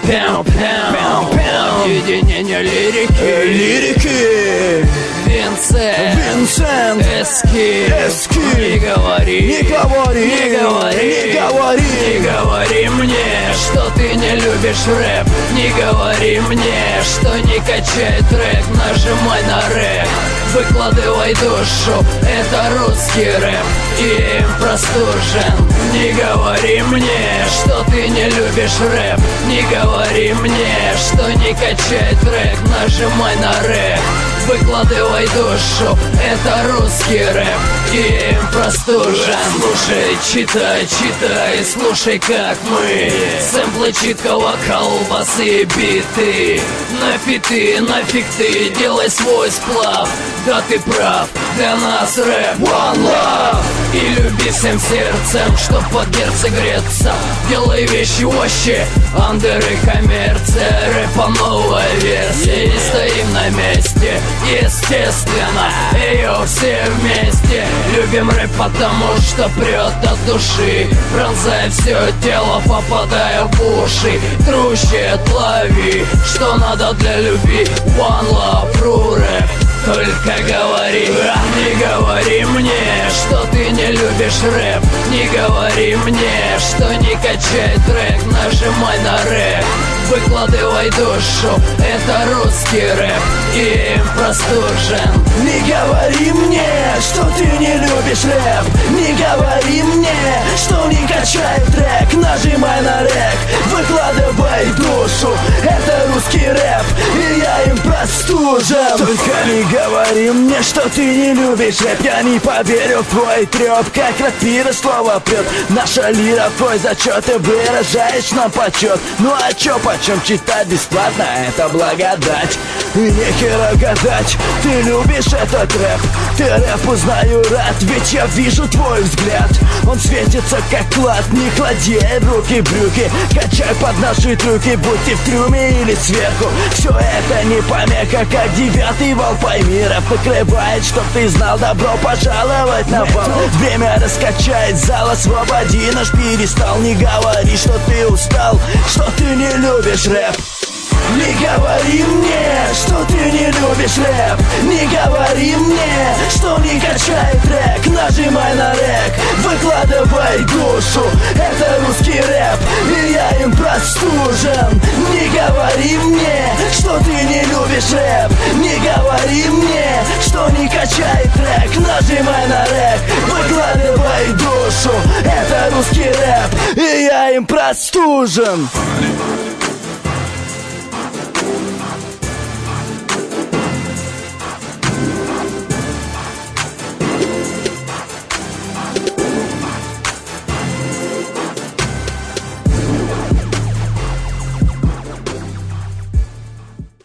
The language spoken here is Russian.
Объединение лирики. Винсент Эски. Не говори мне, что ты не любишь рэп. Не говори мне, что не качает трек. Нажимай на рэп, выкладывай душу. Это русский рэп, и им простужен. Не говори мне, что ты не любишь рэп. Не говори мне, что не качает трек. Нажимай на рэп, выкладывай душу. Это русский рэп, и им простужен. Слушай, читай, слушай, как мы. Сэмплы, читкого колбасы и биты. Нафиг ты, делай свой сплав. Да ты прав, для нас рэп one love. И люби всем сердцем, чтоб под герцы греться. Делай вещи вообще, андер и коммерция. Рэпа новая версия, и стоим на месте. Естественно, ее все вместе. Любим рэп, потому что прет от души. Пронзая все тело, попадая в уши. Трущит, лови, что надо для любви. One love, true рэп. Только говори, не говори мне, что ты не любишь рэп. Не говори мне, что не качает трек. Нажимай на рэп, выкладывай душу. Это русский рэп, и им простужен. Не говори мне, что ты не любишь рэп. Не говори мне, что не качает трек. Нажимай на рэп, выкладывай душу. Это русский рэп, и я им простужен. Только не говори мне, что ты не любишь рэп. Я не поверю в твой треп, как рапира слово прет. Наша лира, твой зачет, ты выражаешь нам почет. Ну а чё, почем читать бесплатно, это благодать. И нехера гадать, ты любишь этот рэп. Ты рэп узнаю рад, ведь я вижу твой взгляд. Он светится как клад, не клади руки в брюки. Качай под наши трюки, будь ты в трюме или сверху. Все это не помеха, как 9-й вал. Пойми, рэп покрывает, чтоб ты знал. Добро пожаловать на бал. Время раскачает зал, освободи наш перестал. Не говори, что ты устал, что ты не любишь рэп. Не говори мне, что ты не любишь рэп. Не говори мне, что не качает трек. Нажимай на рэк, выкладывай душу. Это русский рэп, и я им простужен. Не говори мне, что ты не любишь рэп. Не говори мне, что не качает трек. Нажимай на рэк, выкладывай душу. Это русский рэп, и я им простужен.